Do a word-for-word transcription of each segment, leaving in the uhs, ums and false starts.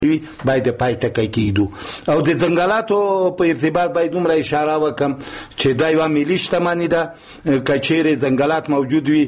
باید د پای ټکی کېږدو. او د ځنګلاتو په ارتباط باید دومره اشاره وکړم چې دا یوه ملي شتمني ده. که چیرې ځنګلات موجود وي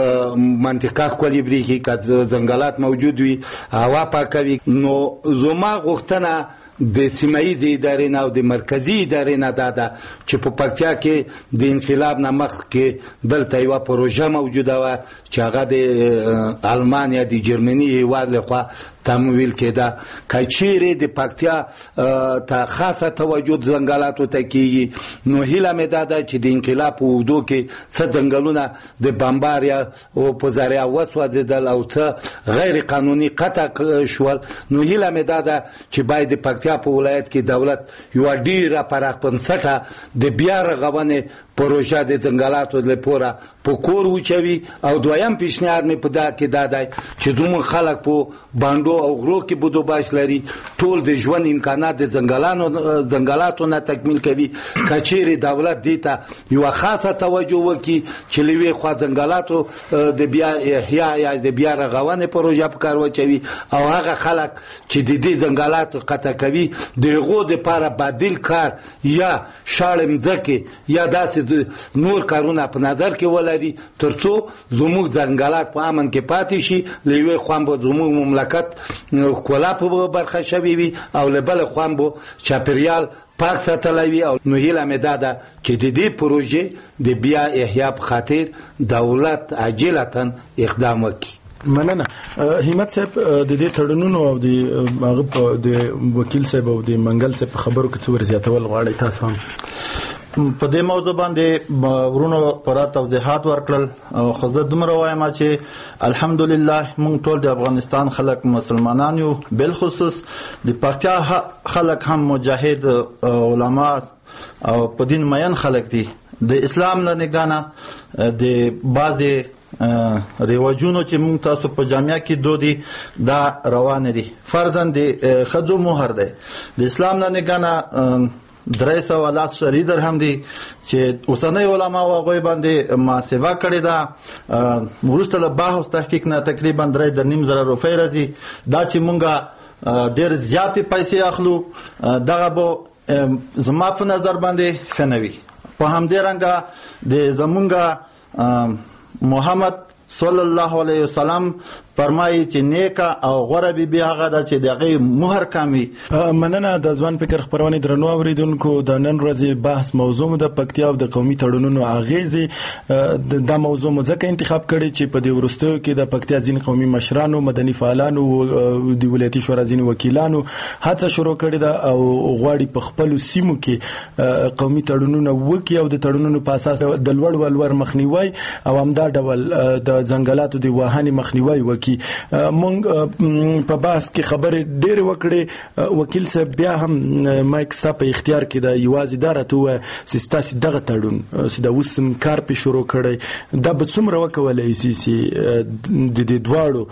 منطقه ښکلې برېښي، که ځنګلات موجود وي هوا پاکوي. نو زما غوښتنه د سیمهیزې ادارې نه او د مرکزي ادارې نه دا ده چې په پکتیا کې د انقلاب نه مخکې دلته یوه پروژه موجوده وه چې هغه د آلمان یا د جرمني هېواد لخوا تمویل کېده. که چیرې د پکتیا ته خاصه توجه ځنګلاتو ته کېږي نو هیله مې دا ده چې د انقلاب په اوږدو کې څه ځنګلونه د بمبار یا په ذریعه وسوځېدل او څه غیر قانوني قطع شول. نو هیله مې دا ده چې باید د پکتیا په ولایت کې دولت یوه ډېره پراخ بنسټه د بیا رغونې پروژه د ځنګلاتو لپاره په کور وچوي. او دویم پیشنهاد مې په دا کې دا دی چې زموږ خلک په بانډو او غرو کې بودوباش لري، ټول د ژوند امکانات د ځنګلاتو نه تکمیل کوي. که چیرې دولت دې ته یوه خاصه توجه وکړي چې له یوې خوا ځنګلاتو د بیا احیا یا د بیا رغونې پروژه په کار واچوي او هغه خلک چې د دې ځنګلاتو قطع کوي د هغو دپاره بدیل کار یا شاړې مځکې یا داسې نور کارونه په نظر کې ولري تر څو زموږ ځنګلات په امن کې پاتې شي. له یوې خوا به زموږ مملکت ښکلا په برخه شوې وي او له بلې خوا به چاپېریال پاک ساتلی وي. او نو هیله مې دا ده چې د دې پروژې د بیا احیا په خاطر دولت عاجلتاً اقدام وکړي. مننه. همت صاحب د دې تړونونو او د هغه د وکیل صاحب او د منګل صاحب په خبرو کې څه ور زیاتول غواړئ تاسو هم؟ په دې موضوع باندې ورونو پوره توضیحات ورکړل. خو زه دومره وایم چې الحمدلله موږ ټول د افغانستان خلک مسلمانان یو، بالخصوص د پکتیا خلک هم مجاهد علما او په دین مین خلک دي. د اسلام نه نگانه د بعضې رواجونو چې موږ تاسو په جامعه کې دودي دا روان دي. فرضاً د ښځو مهر دی د اسلام نه نگانه درې سوه لاس شري درهم دي چې اوسنۍ علماو هغوی باندې محاسبه کړې ده. وروسته له بحث تحقیق نه تقریبا درې د نیم زره روپۍ راځي. دا چې موږ ډېر زیاتې پیسې اخلو دغه به زما په نظر باندې ښه نه وي. په همدې رنګه د زمونږ محمد صلی الله علیه وسلم فرمایي چې نیکه او غوره بیبي هغه ده چې د هغې مهر کم وي. مننه. د ځوان فکر خپرونې درنو اورېدونکو، د نن ورځې بحث موضوع مو د پکتیا او د قومي تړونونو اغېزې. دا موضوع مو ځکه انتخاب کړی چې په دې وروستیو کې د پکتیا ځینې قومي مشرانو، مدني فعالانو، د ولایتي شورا ځینې وکیلانو هڅه شروع کړې ده او غواړي په خپلو سیمو کې قومي تړونونه وکړي او د تړونونو په اساس د لوړ ولور مخنیوی او همدا ډول د ځنګلاتو د وهنې مخنیوی وکړي. مونږ په بحث کې خبرې ډېرې وکړې. وکیل صاحب بیا هم مایک ستا په اختیار کې ده، یوازې دا راته ووایه چې ستاسې دغه تړون چې د اوس کار پې شروع کړی دا به څومره وکولی شي چې د دې دواړو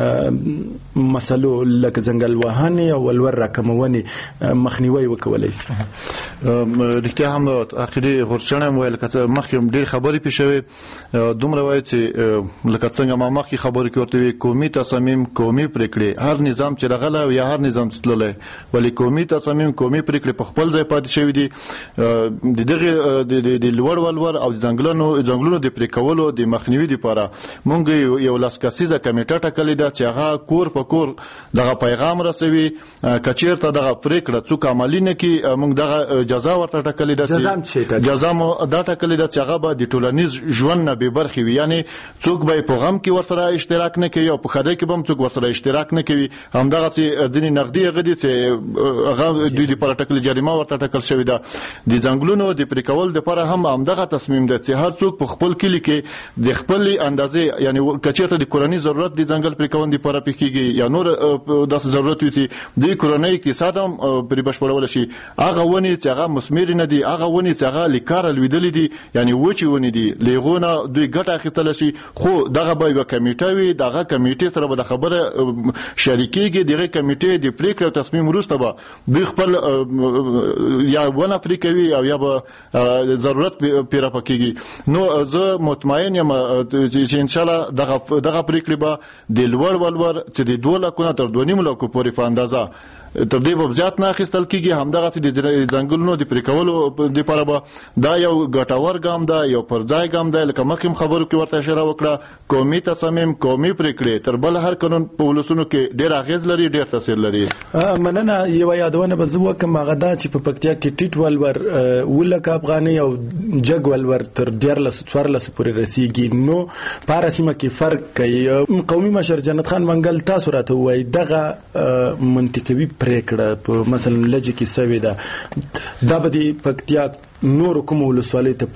مسلو لکه ځنګل وهنې او ولور راکمونې مخنیوی وکولی شي؟ رښتیا هم اخري غورچڼه هم ویل که مخکې هم ډېرې خبرې پې شوې. دومره وایي چې لکه څنګه ما مخکې خبرې کې ورته وي قومي تصامیم قومي پرېکړې. هر نظام چې راغلی یا هر نظام چې تللی ولې قومي تصامیم قومي پرېکړې په خپل ځای پاتې شوي دي. د دغې د لوړ ولور او د ځنګلونو ځنګلونو د پرې کولو د مخنیوي دپاره موږ یو لس کسیزه کمیټه ټاکلې ده چې هغه کور په کور دغه پیغام رسوي. که چېرته دغه پرېکړه څوک عملي نه کړي موږ دغه جزا ورته ټاکلې ده. جزا مو دا ټاکلې ده چې هغه به د ټولنیز ژوند نه بې برخې وي. یعنې څوک به په غم کې ورسره اشتراک نه کوي او په ښادۍ کې به هم څوک ورسره اشتراک نه کوي. همدغسې ځینې نغدي هغه دي چې هغه دوی دپاره ټاکلې جریمه ورته ټاکل شوې ده. د ځنګلونو د پرې کول دپاره هم همدغه تصمیم ده چې هر څوک په خپل کلي کې د خپلې اندازې یعنې که چېرته د کورنۍ ضرورت د ځنګل پرې کول دپاره پې کېږي یا نور داسې ضرورت وي چې د کورنۍ اقتصاد هم پرې بشپړولی شي. هغه ونې چې هغه مثمرې نه دي، هغه ونې چې هغه له کاره لوېدلې دي یعنې وچې ونې دي، له هغو نه دوی ګټه اخیستلی شي. خو دغه به یوه کمیټه وي، دغه کمیټې سره به د خبره شریکېږي. دغه کمیټې د پریکړې او تصمیم وروسته به دوی خپل یا ونه پرې کوي او یا به ضرورت پرې راپکېږي. نو زه مطمئن یم چې انشاءالله دغه دغه پریکړې به د لوړ ولور چې د دوه لکو نه تر دوه نیم لکو پورې په اندازه تر دې به زیات نه اخیستل کېږي. همدغسې د ځنګلونو د پرې کولو دپاره به دا یو ګټور ګام ده، یو پر ځای ګام ده. لکه مخکې خبرو کې ورته اشاره وکړه، قومي تصامیم، قومي پرېکړې تر بل هر قانون په ولسونو کې ډېر اغېز لري، ډېر تاثیر لري. مننه. یوه یادونه به زه وکړم، هغه دا چې په پکتیا کې ټیټ ولور اووه لکه افغانۍ او جګ ولور تر دیارلسو څوارلسو پورې رسیږي. نو په هره سیمه کې فرق کوي. قومي مشر جنت خان منګل تاسو راته ووایي دغه منطقوي پریکړه په مثلا لجه کې سوې ده، دا به د پکتیا نور کوم ولسوالۍ ته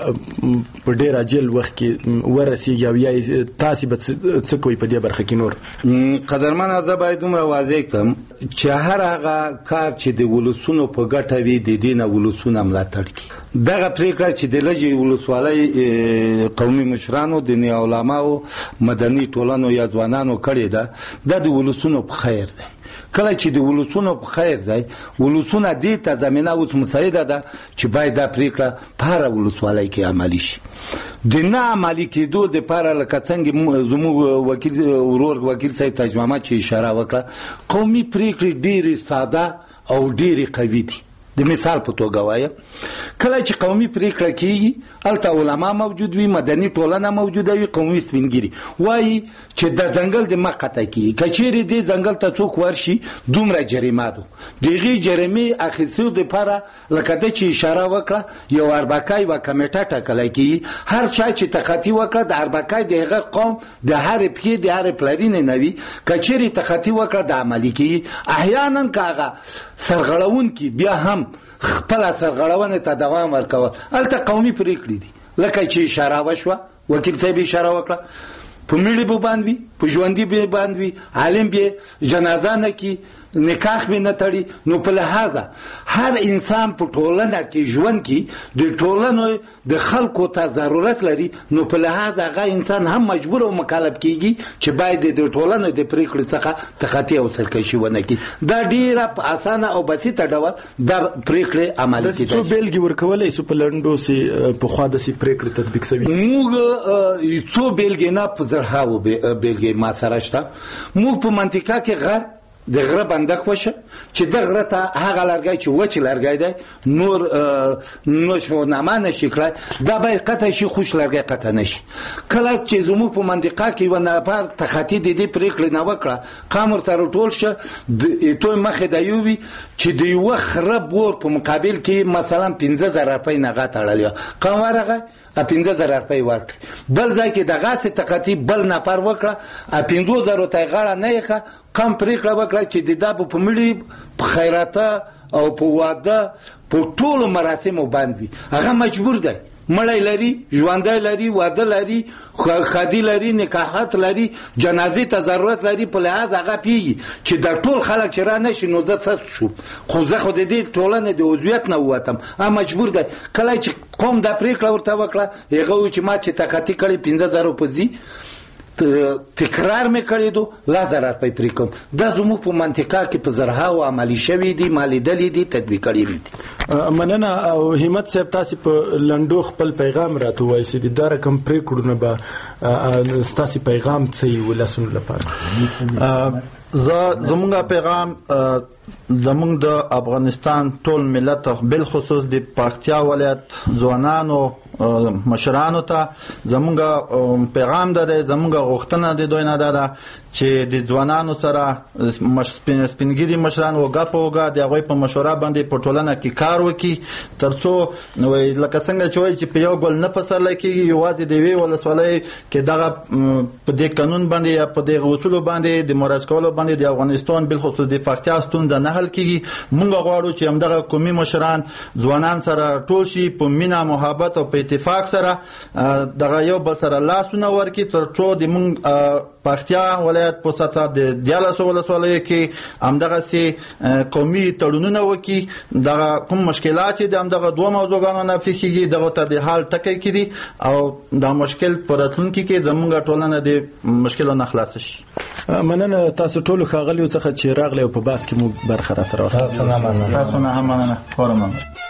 په ډېر عاجل وخت کې ورسیږي او یا تاسې به څه کوئ په دې برخه کې نور؟ قدرمنه، زه باید دومره واضح کړم چې هر هغه کار چې د ولسونو په ګټه وي د دې نه ولسونه ملاتړ کړي. دغه پرېکړه چې د لجې ولسوالۍ قومي مشرانو، دیني علماو، مدني ټولنو یا ځوانانو کړې ده، دا د ولسونو په خیر دی. کله چې د ولسونو په خیر دی، ولسونه دې ته زمینه اوس مساعده ده چې باید دا پرېکړه په هره ولسوالۍ کې عملي شي. د نه عملي کېدو دپاره لکه څنګه زموږ وکیل ورور وکیل صاحب تاج محمد چې اشاره وکړه، قومي پرېکړې ډېرې ساده او ډېرې قوي دي. د مثال په توګه وایم، کله چې قومي پرېکړه کېږي هلته علما موجود وي، مدني ټولنه موجوده وي، قومي سپینګیري وایي چې د ځنګل د مه قطع کېږي. که چېرې دې ځنګل ته څوک ورشي دومره جریمه ده. د هغې جریمې اخیستو دپاره لکه ده چې اشاره وکړه یو اربکی یوه کمیټه ټاکلی کېږي. هر چا چې تخطي وکړه د اربکی د هغه قوم د هرې پښې د هرې پلرینې نه وي، که چېرې تخطي وکړه د عملي کېږي. احیانا که هغه سرغړونکي بیا هم خپل سرغړونې ته دوام ورکول، هلته قومي پرېکړې دي. لکه چې اشاره وشوه، وکیل صاحب اشاره وکړه، په مړي به باندې وي، په ژوندي به باندې وي، عالم به جنازه نه کي، نکاح به نه تړي. نو په لحاظه هر انسان په ټولنه کې ژوند کې د ټولنو د خلکو ته ضرورت لري. نو په لحاظه هغه انسان هم مجبور او مکلف کېږي چې باید د ټولنو د پرېکړې څخه تخطي او سرکشي ونه کړي. دا ډېره په اسانه او بسیطه ډول دا پرېکړې عملي کېدای شي. څو بېلګې ورکولی شو په لنډو سې پخوا داسې پرېکړې تطبیق شوي؟ موږ څو بېلګې نه، په زرهاوو بېلګې ما سره شته. موږ په منطقه کې غر د غره بندق وشه چې د غره ته هغه لرګی چې وچ لرګی دی نور نشونما نشي کړای، دا باید قطع شي، خوش لرګی قطع نشي. کله چې زموږ په منطقه کې یو نفر تخطي د دې پرېکړې نه وکړه، قام ورته راټول شه، توی مخې د یو وي چې د یوه خره بور په مقابل کې مثلا پنځه زره روپۍ نغه تړلی وه، قام ورغی پنځه زره روپۍ ورکړي. بل ځای کې دغسې تخطي بل نفر وکړه، پنځو زرو ته یې غاړه نه ایښه، قام پرېکړه وکړه چې د دا به په مړي، په خیراته او په واده، په ټولو مراسمو باندې وي. هغه مجبور دی، مړی لري، ژوندی لري، واده لري، خادي لري، نکاحات لري، جنازې ته ضرورت لري. په لحاظ هغه پیږي چې دا ټول خلک چې را نشي نو زه څه شوم، خو زه خو د دې ټولنې د عضویت نه ووتم. هغه مجبور دی. کله چې قوم دا پرېکړه ورته وکړه، هغه وایي چې ما چې تخطي کړی پنځه زره په ځي، تکرار مې کړی دو، لا زره روپۍ پرې کوم. دا زموږ په منطقه کې په زرهاو عملي شوي دي، ما لیدلي دي، تطبیق کړي دي. مننه. او همت صاحب تاسې په لنډو خپل پیغام راته ووایئ چې دا رقم پرېکړو نه به ستاسې پیغام څه وي ولسونو لپاره؟ زه زمونږ پیغام زمونږ د افغانستان ټول ملت بالخصوص د پکتیا ولایت ځوانانو مشرانو ته زمونږ پیغام ده، زمونږ غوښتنه د دوی نه ده چې د ځوانانو سره سپینګیري مشران وګه په وګه د هغوی په مشوره باندې په ټولنه کې کار وکړي، تر څو لکه څنګه چې وایي چې په یو ګل نه پسرلی کېږي، یوازې د یوې ولسوالۍ کې دغه په دې قانون باندې یا په دغه اصولو باندې د مراج کولو باندې د افغانستان بالخصوص د پکتیا ستونزه نه حل کېږي. موږ غواړو چې همدغه قومي مشران ځوانان سره ټول شي، په مینه، محبت او په اتفاق سره دغه یو بل سره لاسونه ورکړي، تر څو د موږ پکتیا ولایت په سطح د دیارلسو ولسوالیو کې همدغه سي قومي تړونونه وکي دغه کوم مشکلات چې د همدغه دوه موضوعګانو نه فیسيږي دغه ته د حل ټکی کړي او دا مشکل پر راتلونکي کې زموږ ټولنه د مشکلونو نه خلاص شي. مننه تاسو ټول ښاغلیو څخه چې راغلی او په بحث کې مو برخه را سره واخیسته. تاسو نه مننه.